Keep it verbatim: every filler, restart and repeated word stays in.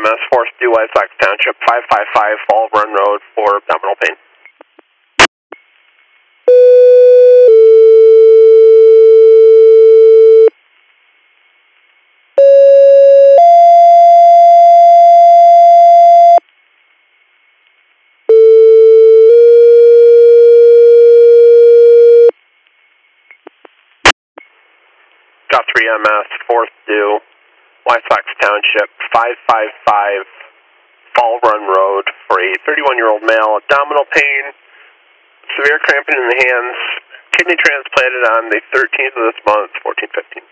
S, Forest Due, Whitefax Township, five five five Fall Run Road for abdominal pain. Got three M S, Forest Due, Whitefax Township, five five five Fall Run Road for a thirty-one-year-old male, abdominal pain, severe cramping in the hands, kidney transplanted on the thirteenth of this month, fourteen fifteen.